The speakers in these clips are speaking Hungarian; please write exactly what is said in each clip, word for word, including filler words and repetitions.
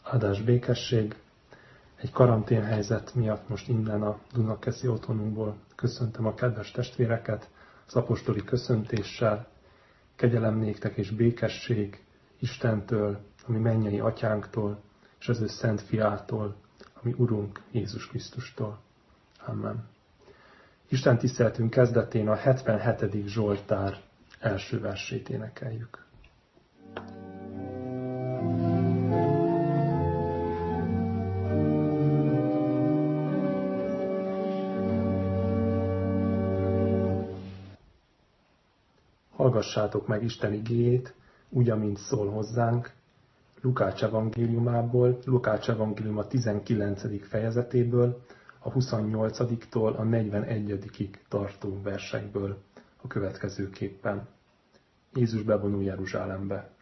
Áldás békesség. Egy karanténhelyzet miatt most innen a Dunakeszi otthonunkból köszöntöm a kedves testvéreket az apostoli köszöntéssel. Kegyelem néktek és békesség Istentől, ami mennyei atyánktól, és az ő szent fiától, ami Urunk Jézus Krisztustól. Amen. Isten tiszteletünk kezdetén a hetvenhetedik Zsoltár első versét énekeljük. Hallgassátok meg Isten igéjét, úgy, amint szól hozzánk, Lukács evangéliumából, Lukács evangélium a tizenkilencedik fejezetéből, a huszonnyolcadiktól a negyvenegyedikig tartó versekből a következőképpen. Jézus bevonul Jeruzsálembe.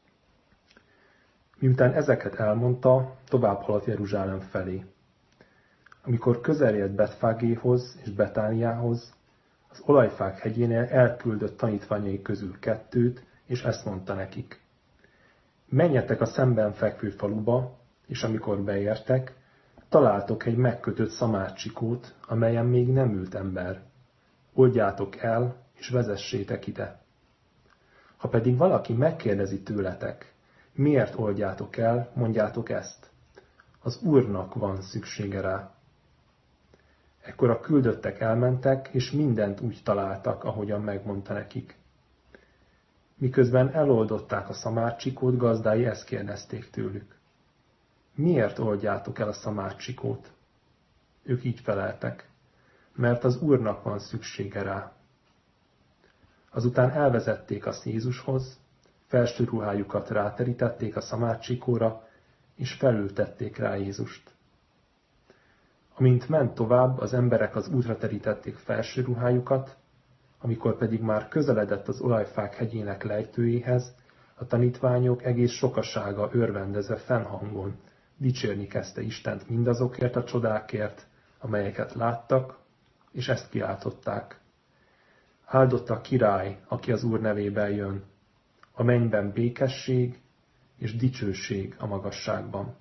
Miután ezeket elmondta, tovább haladt Jeruzsálem felé. Amikor közel ért Betfágéhoz és Betániához, az olajfák hegyénél elküldött tanítványai közül kettőt, és ezt mondta nekik. Menjetek a szemben fekvő faluba, és amikor beértek, találtok egy megkötött szamácsikót, amelyen még nem ült ember. Oldjátok el, és vezessétek ide. Ha pedig valaki megkérdezi tőletek, miért oldjátok el, mondjátok ezt. Az Úrnak van szüksége rá. Ekkor a küldöttek elmentek, és mindent úgy találtak, ahogyan megmondta nekik. Miközben eloldották a szamárcsikót, gazdái ezt kérdezték tőlük. Miért oldjátok el a szamárcsikót? Ők így feleltek, mert az Úrnak van szüksége rá. Azután elvezették azt Jézushoz, felső ruhájukat ráterítették a szamárcsikóra, és felültették rá Jézust. Amint ment tovább, az emberek az útra terítették felső ruhájukat, amikor pedig már közeledett az olajfák hegyének lejtőjéhez, a tanítványok egész sokasága örvendezve fennhangon dicsérni kezdte Istent mindazokért a csodákért, amelyeket láttak, és ezt kiáltották. Áldott a király, aki az Úr nevében jön, a mennyben békesség és dicsőség a magasságban.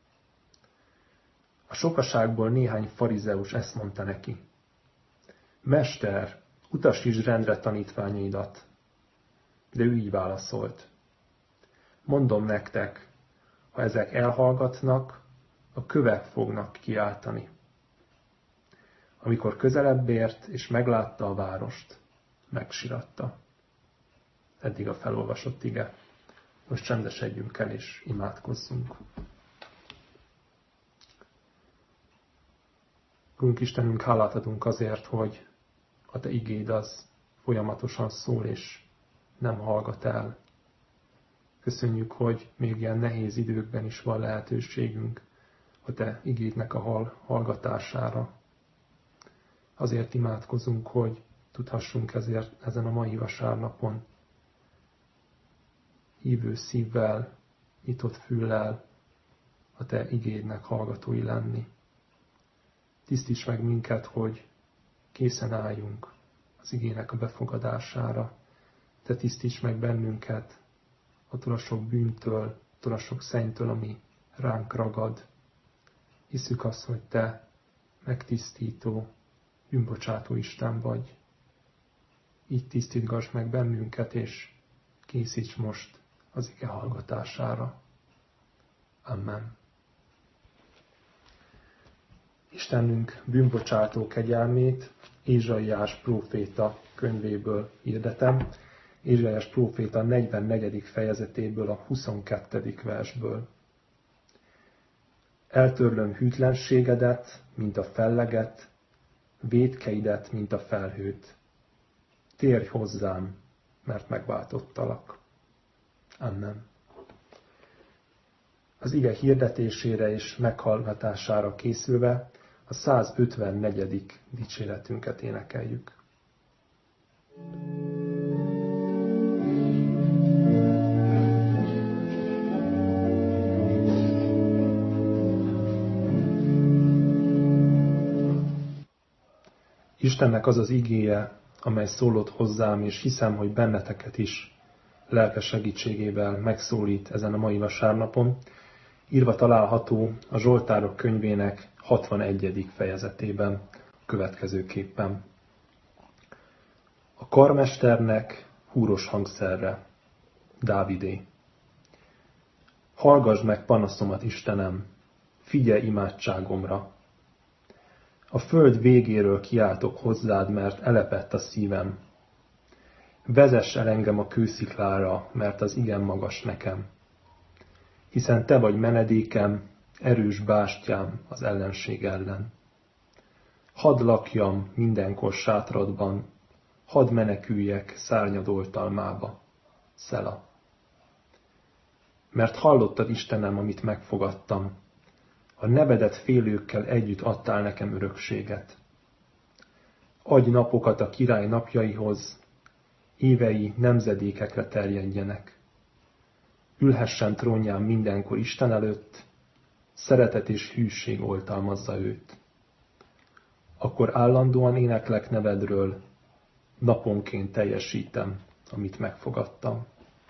A sokaságból néhány farizeus ezt mondta neki. Mester, utasítsd rendre tanítványaidat. De ő így válaszolt. Mondom nektek, ha ezek elhallgatnak, a kövek fognak kiáltani. Amikor közelebb ért és meglátta a várost, megsiratta. Eddig a felolvasott ige. Most csendesedjünk el és imádkozzunk. Urunk Istenünk, hálát adunk azért, hogy a Te igéd az folyamatosan szól és nem hallgat el. Köszönjük, hogy még ilyen nehéz időkben is van lehetőségünk a Te igédnek a hallgatására. Azért imádkozunk, hogy tudhassunk ezért ezen a mai vasárnapon hívő szívvel, nyitott füllel a Te igédnek hallgatói lenni. Tisztíts meg minket, hogy készen álljunk az igének a befogadására. Te tisztíts meg bennünket attól a sok bűntől, attól a sok szennytől, ami ránk ragad. Hiszük azt, hogy Te megtisztító, bűnbocsátó Isten vagy. Így tisztítgass meg bennünket, és készíts most az ige hallgatására. Amen. Istenünk bűnbocsátó kegyelmét Ézsaiás próféta könyvéből hirdetem, Ézsaiás próféta negyvennegyedik fejezetéből a huszonkettedik versből. Eltörlöm hűtlenségedet, mint a felleget, vétkeidet, mint a felhőt. Térj hozzám, mert megváltottalak. Amen. Az ige hirdetésére és meghallgatására készülve a százötvennegyedik dicséretünket énekeljük. Istennek az az igéje, amely szólott hozzám, és hiszem, hogy benneteket is lelke segítségével megszólít ezen a mai vasárnapon. írva található a Zsoltárok könyvének hatvanegyedik fejezetében következőképpen. A karmesternek húros hangszerre, Dávidé. Hallgasd meg panaszomat, Istenem, figyelj imádságomra. A föld végéről kiáltok hozzád, mert elepett a szívem. Vezess el engem a kősziklára, mert az igen magas nekem. Hiszen te vagy menedékem, erős bástyám az ellenség ellen. Hadd lakjam mindenkor sátradban, hadd meneküljek szárnyad oltalmába. Szela. Mert hallottad, Istenem, amit megfogadtam. A nevedet félőkkel együtt adtál nekem örökséget. Adj napokat a király napjaihoz, évei nemzedékekre terjedjenek. Ülhessen trónján mindenkor Isten előtt, szeretet és hűség oltalmazza őt. Akkor állandóan éneklek nevedről, naponként teljesítem, amit megfogadtam.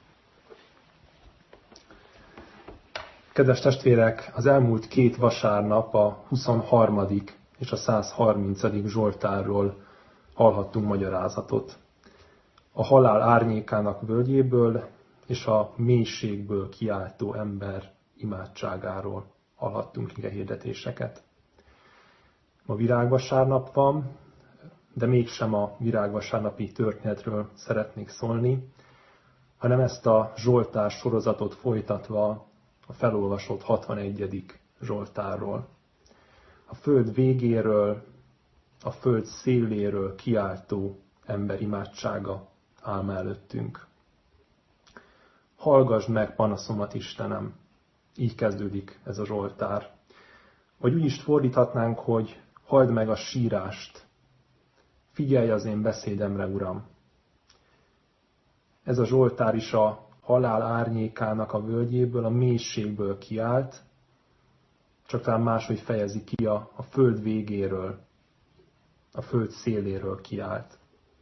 Kedves testvérek, az elmúlt két vasárnap a huszonharmadik és a százharmincadik Zsoltárról hallhattunk magyarázatot. A halál árnyékának völgyéből és a mélységből kiáltó ember imádságáról hallhattunk igehirdetéseket. Ma virágvasárnap van, de mégsem a virágvasárnapi történetről szeretnék szólni, hanem ezt a Zsoltár sorozatot folytatva a felolvasott hatvanegyedik Zsoltárról. A föld végéről, a föld széléről kiáltó ember imádsága áll előttünk. Hallgasd meg panaszomat, Istenem! Így kezdődik ez a Zsoltár. Vagy úgy is fordíthatnánk, hogy halld meg a sírást, figyelj az én beszédemre, Uram! Ez a Zsoltár is a halál árnyékának a völgyéből, a mélységből kiált, csak talán máshogy fejezi ki a, a föld végéről, a föld széléről kiált.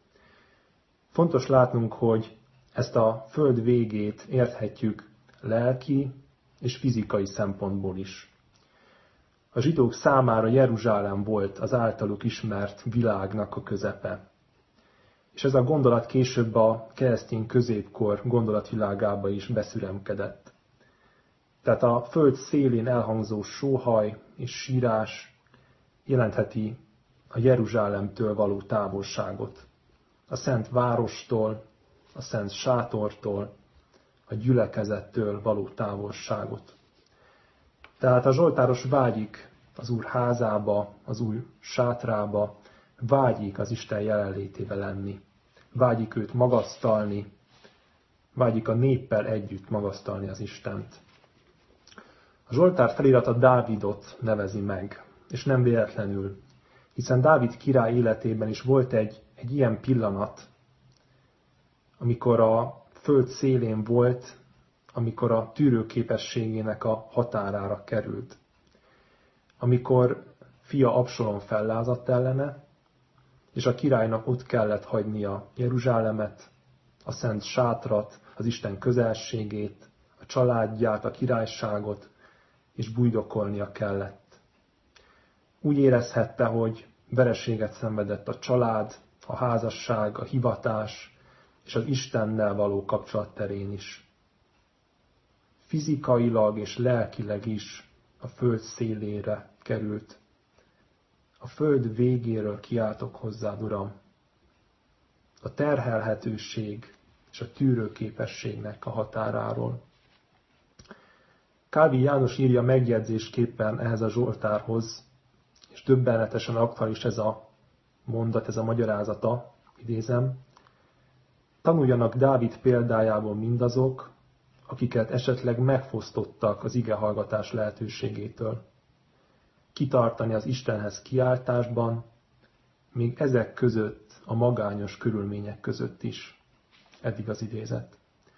Fontos látnunk, hogy ezt a föld végét érthetjük lelki és fizikai szempontból is. A zsidók számára Jeruzsálem volt az általuk ismert világnak a közepe. És ez a gondolat később a keresztény középkor gondolatvilágába is beszüremkedett. Tehát a föld szélén elhangzó sóhaj és sírás jelentheti a Jeruzsálemtől való távolságot. A szent várostól, a szent sátortól, a gyülekezettől való távolságot. Tehát a zsoltáros vágyik az Úr házába, az Úr sátrába, vágyik az Isten jelenlétébe lenni. Vágyik őt magasztalni, vágyik a néppel együtt magasztalni az Istent. A Zsoltár felirata Dávidot nevezi meg, és nem véletlenül, hiszen Dávid király életében is volt egy, egy ilyen pillanat, amikor a föld szélén volt, amikor a tűrőképességének a határára került. Amikor fia Absalom fellázadt ellene, és a királynak ott kellett hagynia Jeruzsálemet, a szent sátrat, az Isten közelségét, a családját, a királyságot, és bujdokolnia kellett. Úgy érezhette, hogy vereséget szenvedett a család, a házasság, a hivatás és az Istennel való kapcsolat terén is. Fizikailag és lelkileg is a föld szélére került. A föld végéről kiáltok hozzád, Uram. A terhelhetőség és a tűrőképességnek a határáról. Kálvin János írja megjegyzésképpen ehhez a Zsoltárhoz, és döbbenetesen aktuális ez a mondat, ez a magyarázata, idézem. Tanuljanak Dávid példájából mindazok, akiket esetleg megfosztottak az igehallgatás lehetőségétől. Kitartani az Istenhez kiáltásban, még ezek között, a magányos körülmények között is. Eddig az idézet.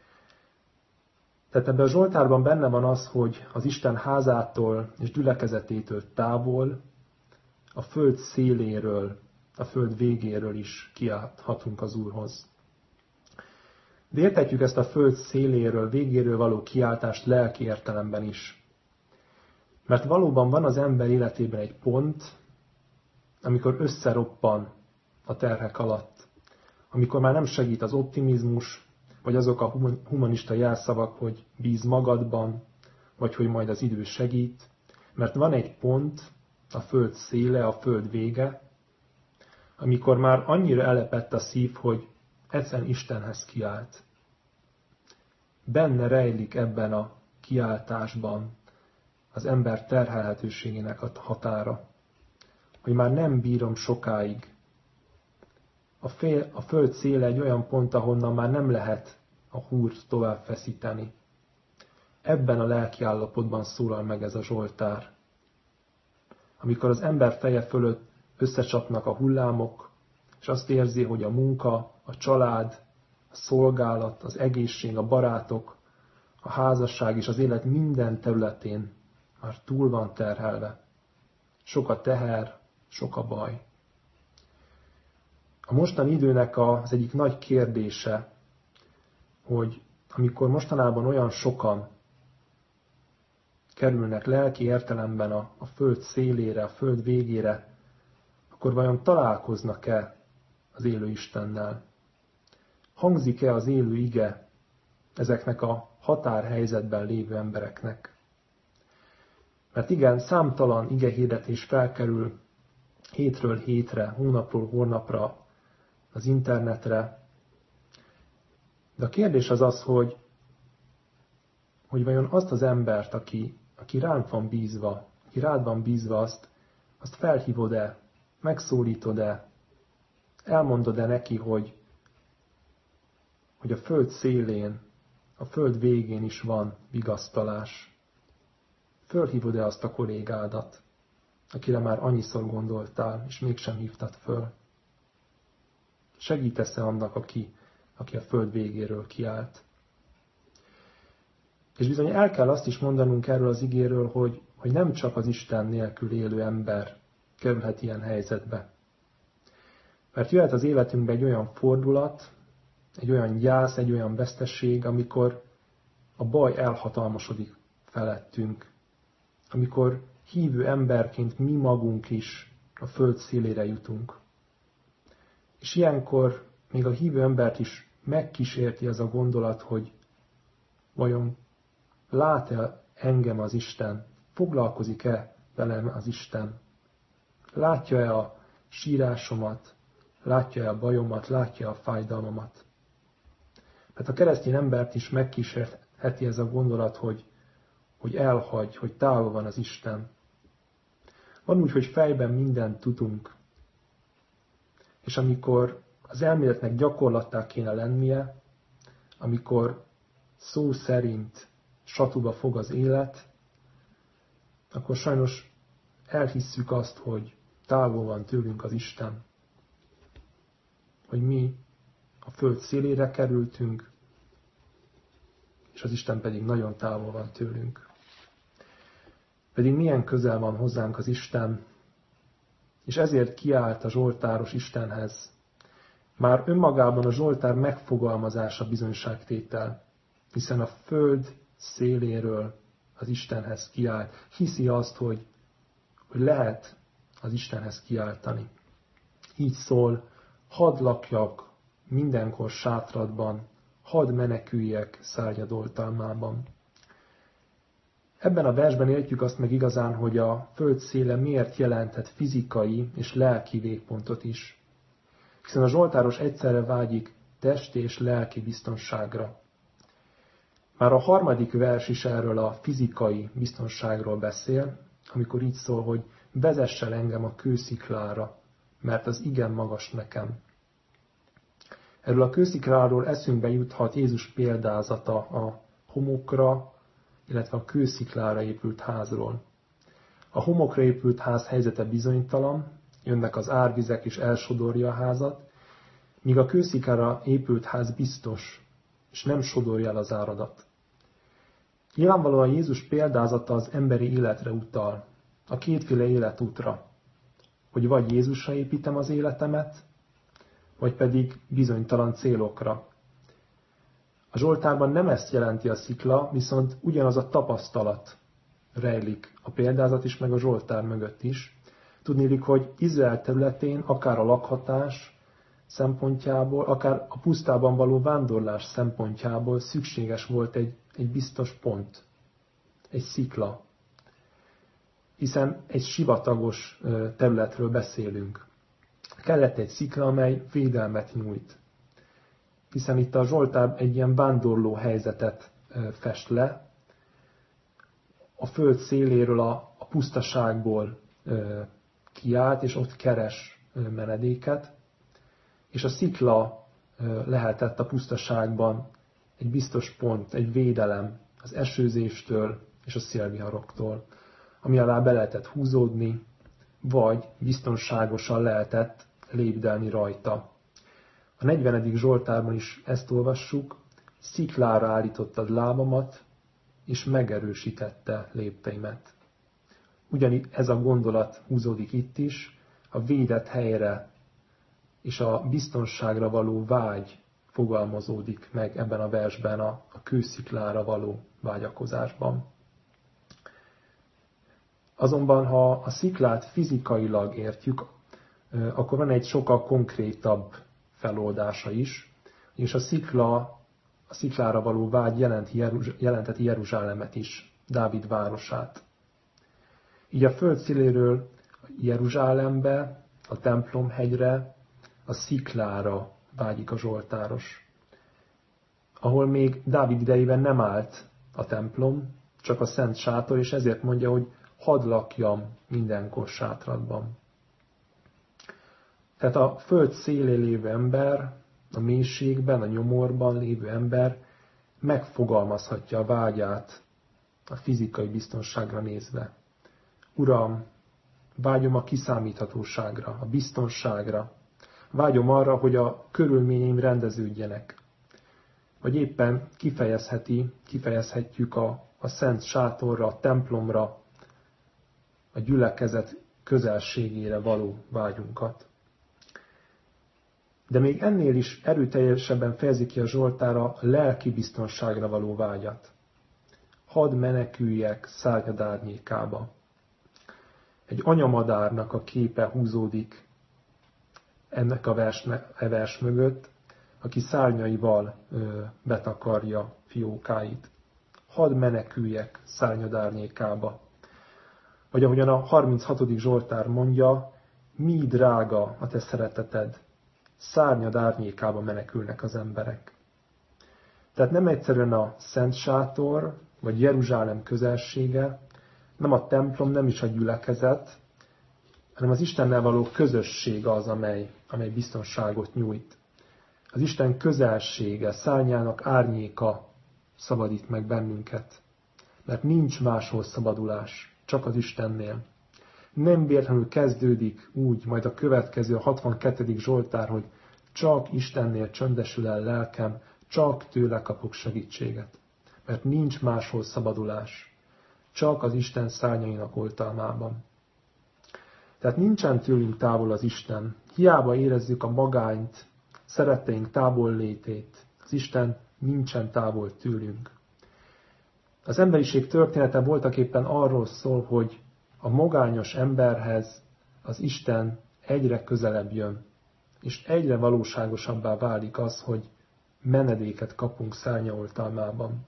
Tehát ebben a Zsoltárban benne van az, hogy az Isten házától és gyülekezetétől távol, a föld széléről, a föld végéről is kiálthatunk az Úrhoz. De értetjük ezt a föld széléről, végéről való kiáltást lelki értelemben is. Mert valóban van az ember életében egy pont, amikor összeroppan a terhek alatt, amikor már nem segít az optimizmus, vagy azok a humanista jelszavak, hogy bíz magadban, vagy hogy majd az idő segít, mert van egy pont, a föld széle, a föld vége, amikor már annyira elepett a szív, hogy egyszerűen Istenhez kiált. Benne rejlik ebben a kiáltásban az ember terhelhetőségének a határa, hogy már nem bírom sokáig. A, fél, a föld széle egy olyan pont, ahonnan már nem lehet a húrt tovább feszíteni. Ebben a lelki állapotban szólal meg ez a Zsoltár. Amikor az ember feje fölött összecsapnak a hullámok, és azt érzi, hogy a munka, a család, a szolgálat, az egészség, a barátok, a házasság és az élet minden területén már túl van terhelve. Sok a teher, sok a baj. A mostani időnek az egyik nagy kérdése, hogy amikor mostanában olyan sokan kerülnek lelki értelemben a, a föld szélére, a föld végére, akkor vajon találkoznak-e az élő Istennel? Hangzik-e az élő ige ezeknek a határhelyzetben lévő embereknek? Mert igen, számtalan igehirdetés felkerül hétről hétre, hónapról hónapra az internetre, de a kérdés az az, hogy, hogy vajon azt az embert, aki, aki rád van bízva, aki rád van bízva, azt, azt felhívod-e, megszólítod-e, elmondod-e neki, hogy, hogy a föld szélén, a föld végén is van vigasztalás. Fölhívod-e azt a kollégádat, akire már annyiszor gondoltál, és mégsem hívtad föl? Segítesz-e annak, aki, aki a föld végéről kiált? És bizony el kell azt is mondanunk erről az igéről, hogy, hogy nem csak az Isten nélkül élő ember kerülhet ilyen helyzetbe. Mert jöhet az életünkbe egy olyan fordulat, egy olyan gyász, egy olyan vesztesség, amikor a baj elhatalmasodik felettünk. Amikor hívő emberként mi magunk is a föld szélére jutunk. És ilyenkor még a hívő embert is megkísérti az a gondolat, hogy vajon lát-e engem az Isten, foglalkozik-e velem az Isten, látja-e a sírásomat, látja-e a bajomat, látja a fájdalmamat. Mert a keresztény embert is megkísérheti ez a gondolat, hogy, hogy elhagy, hogy távol van az Isten. Van úgy, hogy fejben mindent tudunk, és amikor az elméletnek gyakorlattá kéne lennie, amikor szó szerint satuba fog az élet, akkor sajnos elhisszük azt, hogy távol van tőlünk az Isten. Hogy mi a föld szélére kerültünk, és az Isten pedig nagyon távol van tőlünk. Pedig milyen közel van hozzánk az Isten, és ezért kiállt a zsoltáros Istenhez. Már önmagában a zsoltár megfogalmazása bizonyságtétel, hiszen a föld széléről az Istenhez kiállt. Hiszi azt, hogy, hogy lehet az Istenhez kiáltani. Így szól, hadd lakjak mindenkor sátradban, hadd meneküljek szárnyad oltalmában. Ebben a versben értjük azt meg igazán, hogy a föld széle miért jelenthet fizikai és lelki végpontot is. Hiszen a zsoltáros egyszerre vágyik testi és lelki biztonságra. Már a harmadik vers is erről a fizikai biztonságról beszél, amikor így szól, hogy vezess el engem a kősziklára, mert az igen magas nekem. Erről a kőszikláról eszünkbe juthat Jézus példázata a homokra, illetve a kősziklára épült házról. A homokra épült ház helyzete bizonytalan, jönnek az árvizek és elsodorja a házat, míg a kősziklára épült ház biztos, és nem sodorja el az áradat. Nyilvánvalóan Jézus példázata az emberi életre utal, a kétféle életútra, hogy vagy Jézusra építem az életemet, vagy pedig bizonytalan célokra. A zsoltárban nem ezt jelenti a szikla, viszont ugyanaz a tapasztalat, rejlik a példázat is, meg a Zsoltár mögött is. Tudniillik, hogy Izrael területén akár a lakhatás szempontjából, akár a pusztában való vándorlás szempontjából szükséges volt egy, egy biztos pont, egy szikla. Hiszen egy sivatagos területről beszélünk. Kellett egy szikla, amely védelmet nyújt. Hiszen itt a Zsoltár egy ilyen vándorló helyzetet fest le. A föld széléről, a, a pusztaságból kiállt, és ott keres menedéket. És a szikla lehetett a pusztaságban egy biztos pont, egy védelem az esőzéstől és a szélviharoktól, ami alá be lehetett húzódni, vagy biztonságosan lehetett lépdelni rajta. A negyvenedik Zsoltárban is ezt olvassuk, sziklára állítottad lábamat, és megerősítette lépteimet. Ugyanígy ez a gondolat húzódik itt is, a védett helyre és a biztonságra való vágy fogalmazódik meg ebben a versben, a, a kősziklára való vágyakozásban. Azonban, ha a sziklát fizikailag értjük, akkor van egy sokkal konkrétabb feloldása is, és a szikla, a sziklára való vágy jelenteti Jeruzsálemet is, Dávid városát. Így a föld széléről Jeruzsálembe, a templomhegyre, a sziklára vágyik a zsoltáros, ahol még Dávid idejében nem állt a templom, csak a szent sátor, és ezért mondja, hogy hadd lakjam mindenkor sátradban. Tehát a föld szélén lévő ember, a mélységben, a nyomorban lévő ember megfogalmazhatja a vágyát a fizikai biztonságra nézve. Uram, vágyom a kiszámíthatóságra, a biztonságra, vágyom arra, hogy a körülményeim rendeződjenek. Vagy éppen kifejezheti, kifejezhetjük a, a szent sátorra, a templomra, a gyülekezet közelségére való vágyunkat. De még ennél is erőteljesebben fejezi ki a Zsoltár a lelki biztonságra való vágyat. Hadd meneküljek szárnyad árnyékába. Egy anyamadárnak a képe húzódik ennek a vers, e vers mögött, aki szárnyaival ö, betakarja fiókáit. Hadd meneküljek szárnyad árnyékába. Vagy ahogyan a harminchatodik Zsoltár mondja, mi drága a te szereteted, szárnyad árnyékába menekülnek az emberek. Tehát nem egyszerűen a Szent Sátor, vagy Jeruzsálem közelsége, nem a templom, nem is a gyülekezet, hanem az Istennel való közösség az, amely, amely biztonságot nyújt. Az Isten közelsége, szárnyának árnyéka szabadít meg bennünket. Mert nincs máshol szabadulás, csak az Istennél. Nem véletlenül kezdődik úgy, majd a következő, a hatvankettedik Zsoltár, hogy csak Istennél csöndesül el lelkem, csak tőle kapok segítséget. Mert nincs máshol szabadulás, csak az Isten szárnyainak oltalmában. Tehát nincsen tőlünk távol az Isten. Hiába érezzük a magányt, szeretteink távol létét. Az Isten nincsen távol tőlünk. Az emberiség története voltaképpen arról szól, hogy a magányos emberhez az Isten egyre közelebb jön, és egyre valóságosabbá válik az, hogy menedéket kapunk szárnya oltalmában.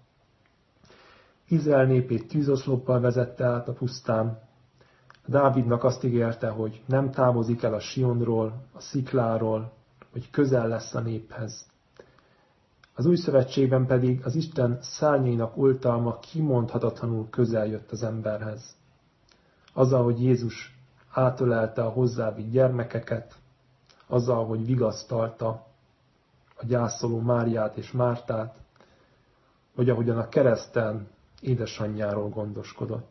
Izrael népét tűzoszloppal vezette át a pusztán. Dávidnak azt ígérte, hogy nem távozik el a Sionról, a szikláról, hogy közel lesz a néphez. Az új szövetségben pedig az Isten szárnyainak oltalma kimondhatatlanul közel jött az emberhez. Azzal, hogy Jézus átölelte a hozzávitt gyermekeket, azzal, hogy vigasztalta a gyászoló Máriát és Mártát, vagy ahogyan a kereszten édesanyjáról gondoskodott.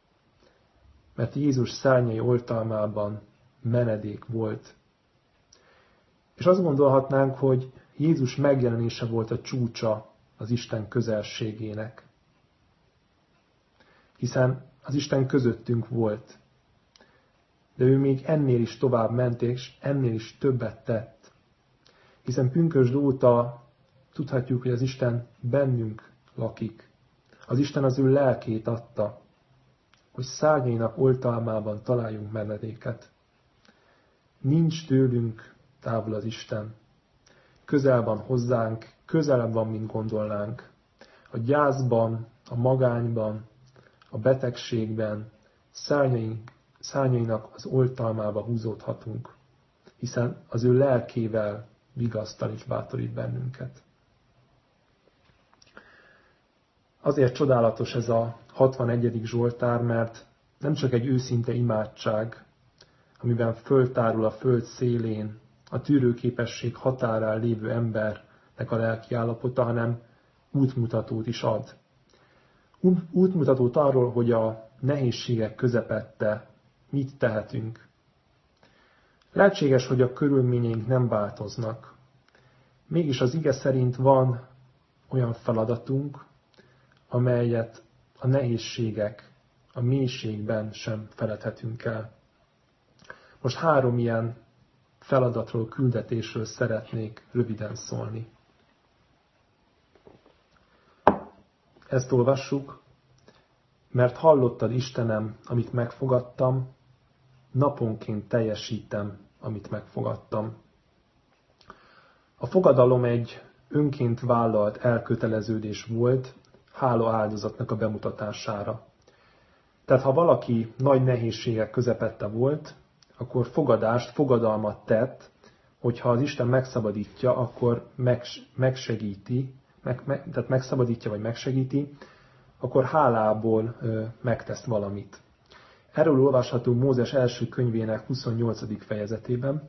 Mert Jézus szárnyai oltalmában menedék volt. És azt gondolhatnánk, hogy Jézus megjelenése volt a csúcsa az Isten közelségének. Hiszen az Isten közöttünk volt. De ő még ennél is tovább ment, és ennél is többet tett. Hiszen pünkösd óta tudhatjuk, hogy az Isten bennünk lakik. Az Isten az ő lelkét adta. hogy szárnyainak oltalmában találjunk menedéket. Nincs tőlünk távol az Isten. Közel van hozzánk, közelebb van, mint gondolnánk. A gyászban, a magányban, a betegségben, szárnyaink, szárnyainak az oltalmába húzódhatunk, hiszen az ő lelkével vigasztal és bátorít bennünket. Azért csodálatos ez a hatvanegyedik Zsoltár, mert nem csak egy őszinte imádság, amiben föltárul a föld szélén a tűrőképesség határán lévő embernek a lelki állapota, hanem útmutatót is ad. Útmutatót arról, hogy a nehézségek közepette mit tehetünk. Lehetséges, hogy a körülményeink nem változnak. Mégis az ige szerint van olyan feladatunk, amelyet a nehézségek, a mélységben sem feledhetünk el. Most három ilyen feladatról, küldetésről szeretnék röviden szólni. Ezt olvassuk, mert hallottad, Istenem, amit megfogadtam, naponként teljesítem, amit megfogadtam. A fogadalom egy önként vállalt elköteleződés volt, hála áldozatnak a bemutatására. Tehát ha valaki nagy nehézségek közepette volt, akkor fogadást, fogadalmat tett, hogyha az Isten megszabadítja, akkor megsegíti, meg, meg, tehát megszabadítja vagy megsegíti, akkor hálából ö, megtesz valamit. Erről olvasható Mózes első könyvének huszonnyolcadik fejezetében,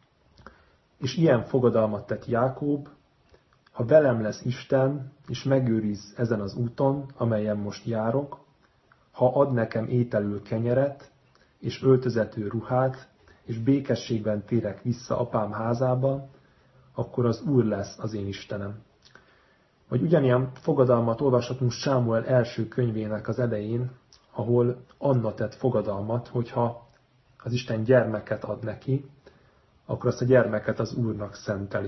és ilyen fogadalmat tett Jákob: ha velem lesz Isten, és megőriz ezen az úton, amelyen most járok, ha ad nekem ételül kenyeret, és öltözető ruhát, és békességben térek vissza apám házába, akkor az Úr lesz az én Istenem. Vagy ugyanilyen fogadalmat olvashatunk Sámuel első könyvének az elején, ahol Anna tett fogadalmat, hogyha az Isten gyermeket ad neki, akkor azt a gyermeket az Úrnak szenteli.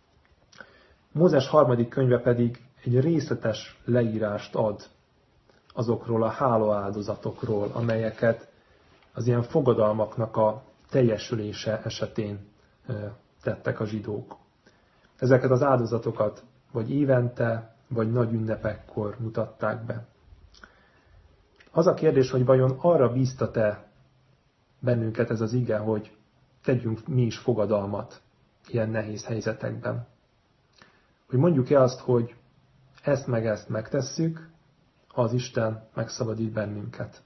Mózes harmadik könyve pedig egy részletes leírást ad azokról a hálaáldozatokról, amelyeket az ilyen fogadalmaknak a teljesülése esetén tettek a zsidók. Ezeket az áldozatokat vagy évente, vagy nagy ünnepekkor mutatták be. Az a kérdés, hogy vajon arra bíztat-e bennünket ez az ige, hogy tegyünk mi is fogadalmat ilyen nehéz helyzetekben. Hogy mondjuk-e azt, hogy ezt meg ezt megtesszük, ha az Isten megszabadít bennünket.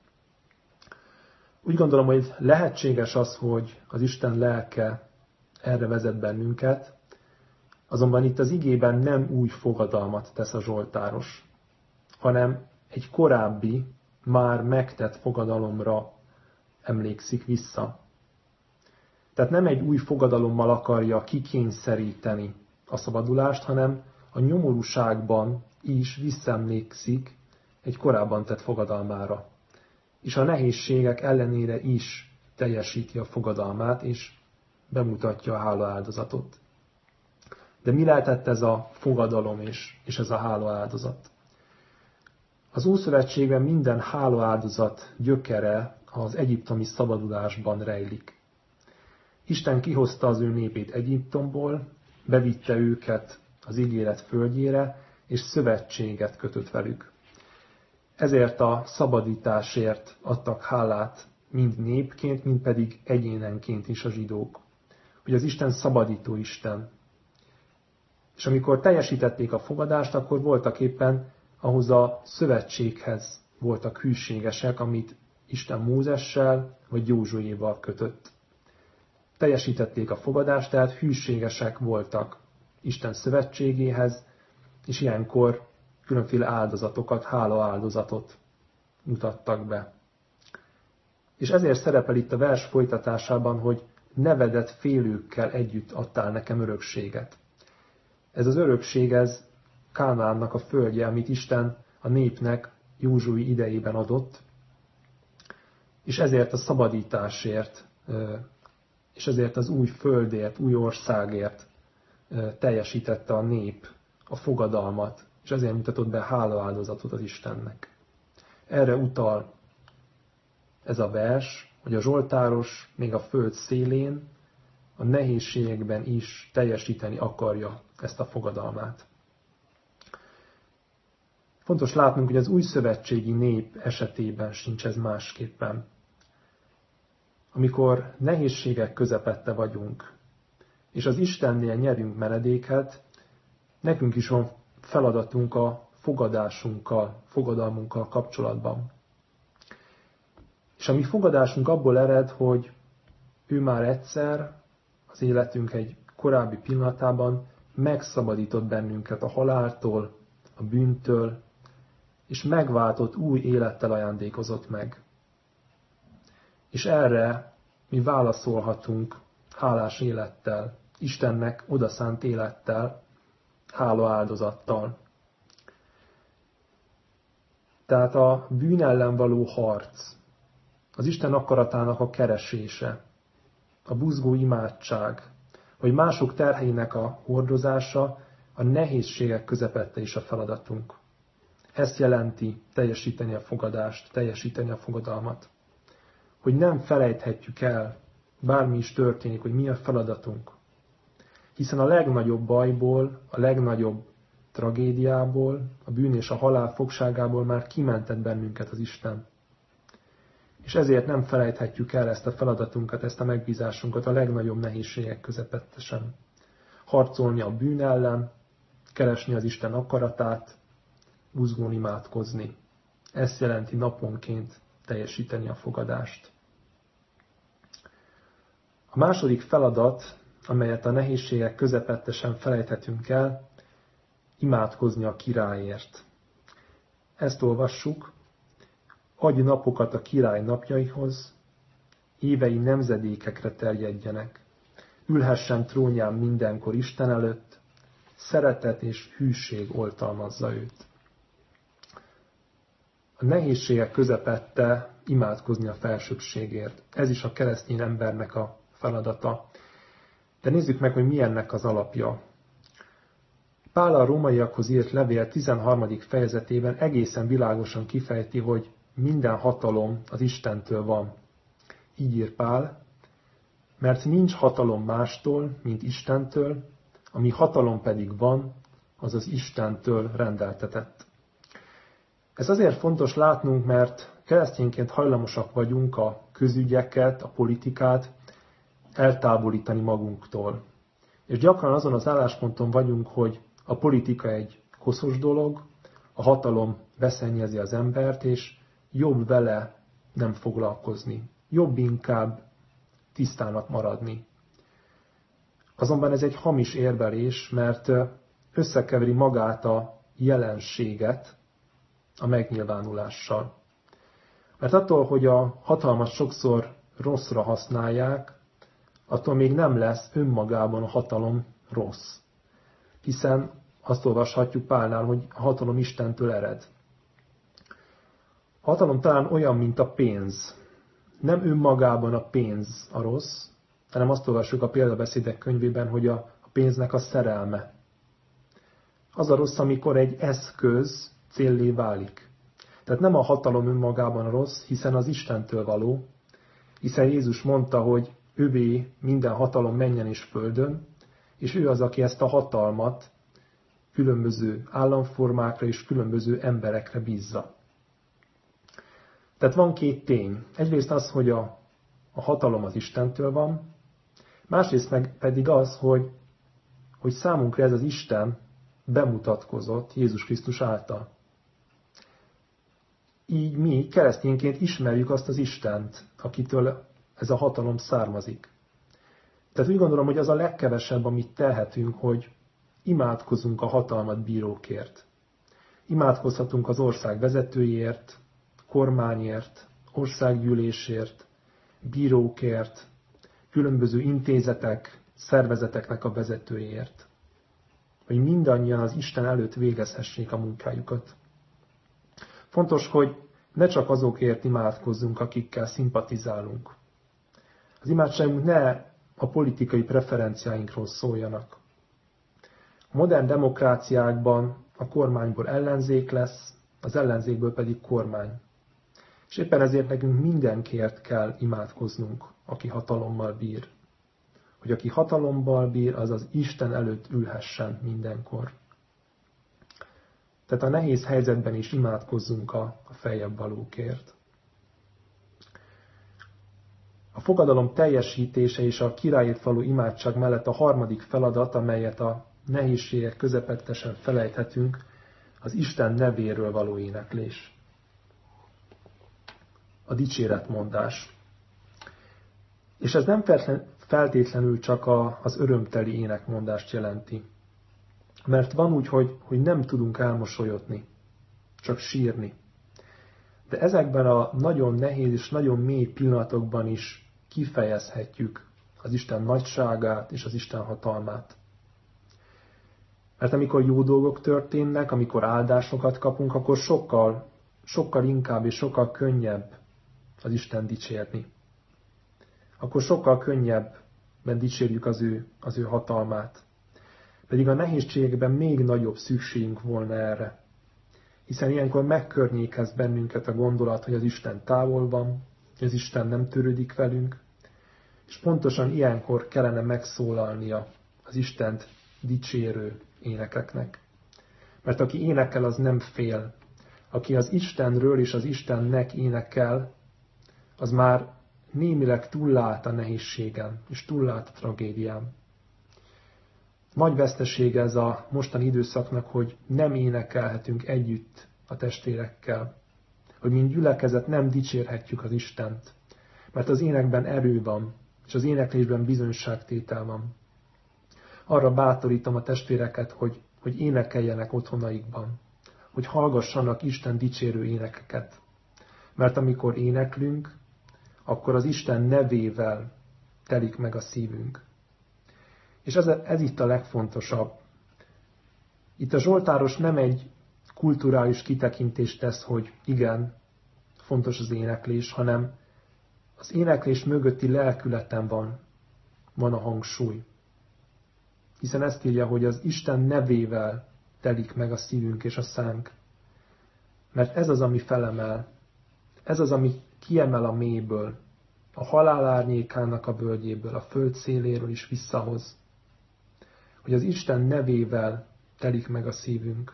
Úgy gondolom, hogy lehetséges az, hogy az Isten lelke erre vezet bennünket, azonban itt az igében nem új fogadalmat tesz a zsoltáros, hanem egy korábbi, már megtett fogadalomra emlékszik vissza. Tehát nem egy új fogadalommal akarja kikényszeríteni a szabadulást, hanem a nyomorúságban is visszaemlékszik egy korábban tett fogadalmára. És a nehézségek ellenére is teljesíti a fogadalmát, és bemutatja a hálaáldozatot. De mi lehetett ez a fogadalom és, és ez a hálaáldozat? Az Ószövetségben minden hálaáldozat gyökere az egyiptomi szabadulásban rejlik. Isten kihozta az ő népét Egyiptomból, bevitte őket az ígéret földjére, és szövetséget kötött velük. Ezért a szabadításért adtak hálát mind népként, mind pedig egyénenként is a zsidók. Hogy az Isten szabadító Isten. És amikor teljesítették a fogadást, akkor voltak éppen ahhoz a szövetséghez voltak hűségesek, amit Isten Mózessel vagy Józsuéval kötött. Teljesítették a fogadást, tehát hűségesek voltak Isten szövetségéhez, és ilyenkor különféle áldozatokat, hálaáldozatot mutattak be. És ezért szerepel itt a vers folytatásában, hogy nevedett félőkkel együtt adtál nekem örökséget. Ez az örökség, ez Kánaánnak a földje, amit Isten a népnek Józsui idejében adott, és ezért a szabadításért, és ezért az új földért, új országért teljesítette a nép a fogadalmat, és ezért mutatott be hálaáldozatot az Istennek. Erre utal ez a vers, hogy a zsoltáros még a föld szélén, a nehézségekben is teljesíteni akarja ezt a fogadalmát. Fontos látnunk, hogy az új szövetségi nép esetében sincs ez másképpen. Amikor nehézségek közepette vagyunk, és az Istennél nyerünk menedéket, nekünk is van feladatunk a fogadásunkkal, fogadalmunkkal kapcsolatban. És a mi fogadásunk abból ered, hogy ő már egyszer az életünk egy korábbi pillanatában megszabadított bennünket a haláltól, a bűntől, és megváltott új élettel ajándékozott meg. És erre mi válaszolhatunk hálás élettel, Istennek odaszánt élettel, hála áldozattal. Tehát a bűn ellen való harc, az Isten akaratának a keresése, a buzgó imádság, vagy mások terheinek a hordozása, a nehézségek közepette is a feladatunk. Ezt jelenti teljesíteni a fogadást, teljesíteni a fogadalmat. Hogy nem felejthetjük el, bármi is történik, hogy mi a feladatunk. Hiszen a legnagyobb bajból, a legnagyobb tragédiából, a bűn és a halál fogságából már kimentett bennünket az Isten. És ezért nem felejthetjük el ezt a feladatunkat, ezt a megbízásunkat a legnagyobb nehézségek közepette sem. Harcolni a bűn ellen, keresni az Isten akaratát, buzgón imádkozni. Ezt jelenti naponként teljesíteni a fogadást. A második feladat, amelyet a nehézségek közepette sem felejthetünk el, imádkozni a királyért. Ezt olvassuk: adj napokat a király napjaihoz, évei nemzedékekre terjedjenek. Ülhessen trónján mindenkor Isten előtt, szeretet és hűség oltalmazza őt. A nehézségek közepette imádkozni a felsőbbségért. Ez is a keresztény embernek a feladata. De nézzük meg, hogy mi ennek az alapja. Pál a rómaiakhoz írt levél tizenharmadik fejezetében egészen világosan kifejti, hogy minden hatalom az Istentől van. Így ír Pál: mert nincs hatalom mástól, mint Istentől, ami hatalom pedig van, az az Istentől rendeltetett. Ez azért fontos látnunk, mert keresztényként hajlamosak vagyunk a közügyeket, a politikát eltávolítani magunktól. És gyakran azon az állásponton vagyunk, hogy a politika egy koszos dolog, a hatalom beszennyezi az embert, és jobb vele nem foglalkozni. Jobb inkább tisztának maradni. Azonban ez egy hamis érvelés, mert összekeveri magát a jelenséget a megnyilvánulással. Mert attól, hogy a hatalmat sokszor rosszra használják, attól még nem lesz önmagában a hatalom rossz. Hiszen azt olvashatjuk Pálnál, hogy a hatalom Istentől ered. A hatalom talán olyan, mint a pénz. Nem önmagában a pénz a rossz, hanem azt olvassuk a példabeszédek könyvében, hogy a pénznek a szerelme. Az a rossz, amikor egy eszköz céllé válik. Tehát nem a hatalom önmagában a rossz, hiszen az Istentől való, hiszen Jézus mondta, hogy övé minden hatalom mennyen és földön, és ő az, aki ezt a hatalmat különböző államformákra és különböző emberekre bízza. Tehát van két tény. Egyrészt az, hogy a, a hatalom az Istentől van, másrészt meg pedig az, hogy, hogy számunkra ez az Isten bemutatkozott Jézus Krisztus által. Így mi keresztényként ismerjük azt az Istent, akitől ez a hatalom származik. Tehát úgy gondolom, hogy az a legkevesebb, amit tehetünk, hogy imádkozunk a hatalmat bírókért. Imádkozhatunk az ország vezetőjért, kormányért, országgyűlésért, bírókért, különböző intézetek, szervezeteknek a vezetőjért. Hogy mindannyian az Isten előtt végezhessék a munkájukat. Fontos, hogy ne csak azokért imádkozzunk, akikkel szimpatizálunk. Az imádságunk ne a politikai preferenciáinkról szóljanak. A modern demokráciákban a kormányból ellenzék lesz, az ellenzékből pedig kormány. És éppen ezért nekünk mindenkiért kell imádkoznunk, aki hatalommal bír. Hogy aki hatalommal bír, az az Isten előtt ülhessen mindenkor. Tehát a nehéz helyzetben is imádkozzunk a, a feljebb valókért. A fogadalom teljesítése és a királyért való imádság mellett a harmadik feladat, amelyet a nehézségek közepetesen felejthetünk, az Isten nevéről való éneklés. A dicséretmondás. És ez nem feltétlenül csak a, az örömteli énekmondást jelenti. Mert van úgy, hogy, hogy nem tudunk elmosolyodni, csak sírni. De ezekben a nagyon nehéz és nagyon mély pillanatokban is kifejezhetjük az Isten nagyságát és az Isten hatalmát. Mert amikor jó dolgok történnek, amikor áldásokat kapunk, akkor sokkal, sokkal inkább és sokkal könnyebb az Isten dicsérni. Akkor sokkal könnyebben dicsérjük az ő, az ő hatalmát. Pedig a nehézségekben még nagyobb szükségünk volna erre. Hiszen ilyenkor megkörnyékez bennünket a gondolat, hogy az Isten távol van, hogy az Isten nem törődik velünk, és pontosan ilyenkor kellene megszólalnia az Istent dicsérő énekeknek. Mert aki énekel, az nem fél. Aki az Istenről és az Istennek énekel, az már némileg túllát a nehézségen, és túllát a tragédián. Nagy vesztesége ez a mostani időszaknak, hogy nem énekelhetünk együtt a testvérekkel, hogy mint gyülekezet nem dicsérhetjük az Istent, mert az énekben erő van, és az éneklésben bizonyságtétel van. Arra bátorítom a testvéreket, hogy, hogy énekeljenek otthonaikban, hogy hallgassanak Isten dicsérő énekeket, mert amikor éneklünk, akkor az Isten nevével telik meg a szívünk. És ez, ez itt a legfontosabb. Itt a Zsoltáros nem egy kulturális kitekintést tesz, hogy igen, fontos az éneklés, hanem az éneklés mögötti lelkületen van, van a hangsúly. Hiszen ezt írja, hogy az Isten nevével telik meg a szívünk és a szánk. Mert ez az, ami felemel. Ez az, ami kiemel a mélyből, a halál árnyékának a völgyéből, a föld széléről is visszahoz. Hogy az Isten nevével telik meg a szívünk.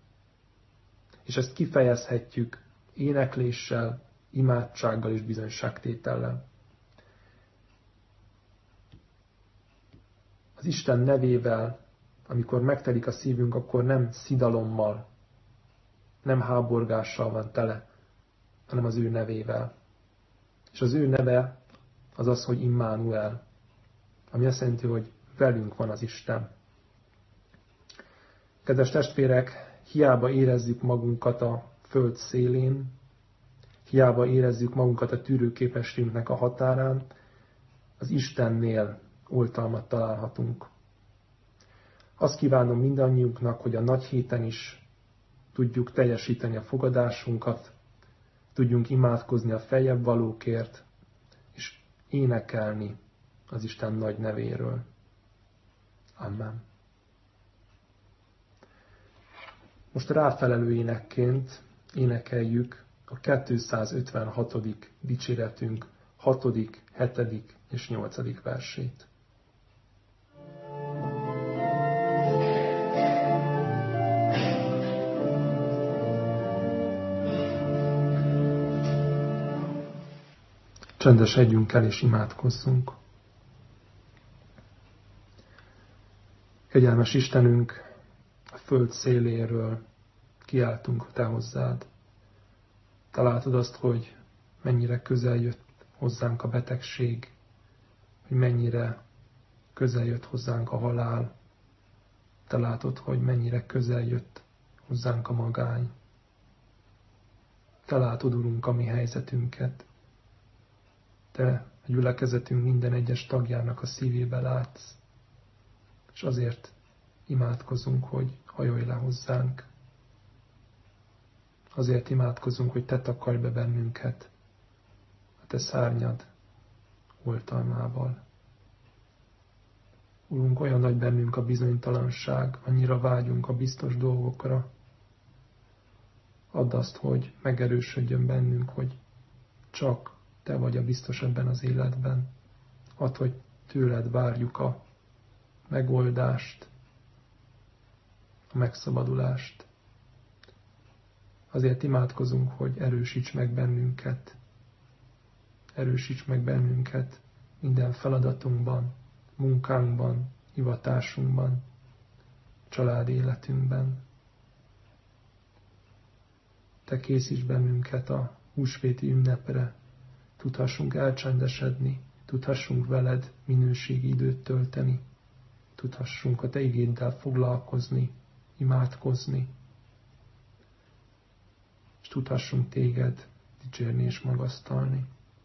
És ezt kifejezhetjük énekléssel, imádsággal és bizonyságtétellel. Az Isten nevével, amikor megtelik a szívünk, akkor nem szidalommal, nem háborgással van tele, hanem az ő nevével. És az ő neve az az, hogy Immanuel, ami azt jelenti, hogy velünk van az Isten. Kedves testvérek, hiába érezzük magunkat a föld szélén, hiába érezzük magunkat a tűrőképességünknek a határán, az Istennél oltalmat találhatunk. Azt kívánom mindannyiunknak, hogy a nagy héten is tudjuk teljesíteni a fogadásunkat, tudjunk imádkozni a feljebb valókért, és énekelni az Isten nagy nevéről. Amen. Most ráfelelő énekként énekeljük a kétszázötvenhatodik dicséretünk hatodik, hetedik és nyolcadik versét. Csendesedjünk el és imádkozzunk. Kegyelmes Istenünk, a föld széléről kiáltunk Te hozzád. Te látod azt, hogy mennyire közel jött hozzánk a betegség, hogy mennyire közel jött hozzánk a halál. Te látod, hogy mennyire közel jött hozzánk a magány. Te látod, Urunk, a mi helyzetünket. Te a gyülekezetünk minden egyes tagjának a szívébe látsz, és azért imádkozunk, hogy hajolj le hozzánk. Azért imádkozunk, hogy Te takarj be bennünket a Te szárnyad oltalmával. Urunk, olyan nagy bennünk a bizonytalanság, annyira vágyunk a biztos dolgokra. Add azt, hogy megerősödjön bennünk, hogy csak Te vagy a biztos ebben az életben. Add, hogy Tőled várjuk a megoldást, a megszabadulást. Azért imádkozunk, hogy erősíts meg bennünket, erősíts meg bennünket minden feladatunkban, munkánkban, hivatásunkban, család életünkben. Te készíts bennünket a húsvéti ünnepre, tudhassunk elcsendesedni, tudhassunk veled minőségi időt tölteni, tudhassunk a Te igéddel foglalkozni, imádkozni, és tudhassunk Téged dicsérni és magasztalni.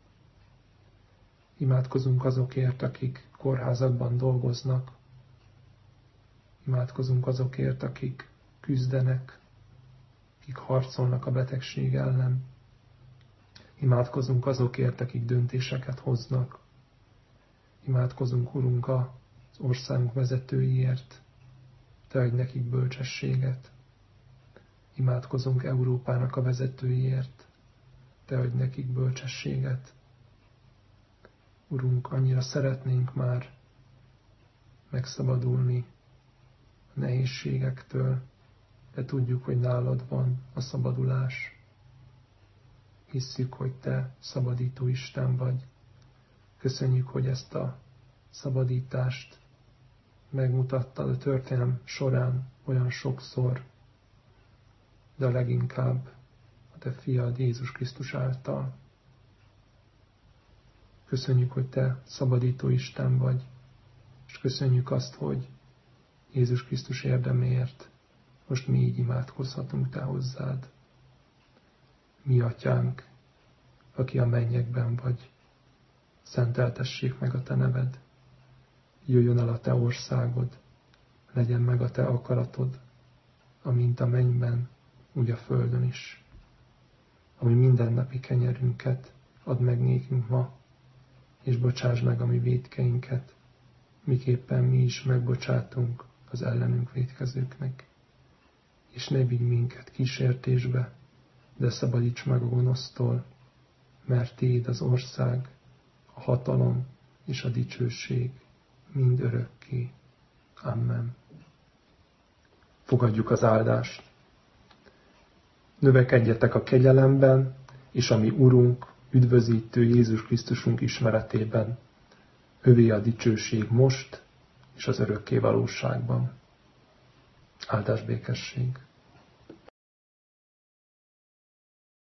Imádkozunk azokért, akik kórházakban dolgoznak, imádkozunk azokért, akik küzdenek, akik harcolnak a betegség ellen, imádkozunk azokért, akik döntéseket hoznak, imádkozunk, Urunk, az országunk vezetőiért, Te adj nekik bölcsességet. Imádkozunk Európának a vezetőiért, Te adj nekik bölcsességet. Urunk, annyira szeretnénk már megszabadulni a nehézségektől, de tudjuk, hogy nálad van a szabadulás. Hisszük, hogy Te szabadító Isten vagy. Köszönjük, hogy ezt a szabadítást megmutattad a történelem során olyan sokszor, de leginkább a Te fiad Jézus Krisztus által. Köszönjük, hogy Te szabadító Isten vagy, és köszönjük azt, hogy Jézus Krisztus érdeméért most mi így imádkozhatunk Te hozzád. Mi Atyánk, aki a mennyekben vagy, szenteltessék meg a Te neved, jöjjön el a Te országod, legyen meg a Te akaratod, amint a mennyben, úgy a földön is. Ami mindennapi kenyerünket add meg nékünk ma, és bocsáss meg a mi vétkeinket, miképpen mi is megbocsátunk az ellenünk vétkezőknek. És ne vigy minket kísértésbe, de szabadíts meg a gonosztól, mert Tiéd az ország, a hatalom és a dicsőség mind örökké. Amen. Fogadjuk az áldást. Növekedjetek a kegyelemben, és a mi Urunk, üdvözítő Jézus Krisztusunk ismeretében. Övé a dicsőség most és az örökké valóságban. Áldás békesség.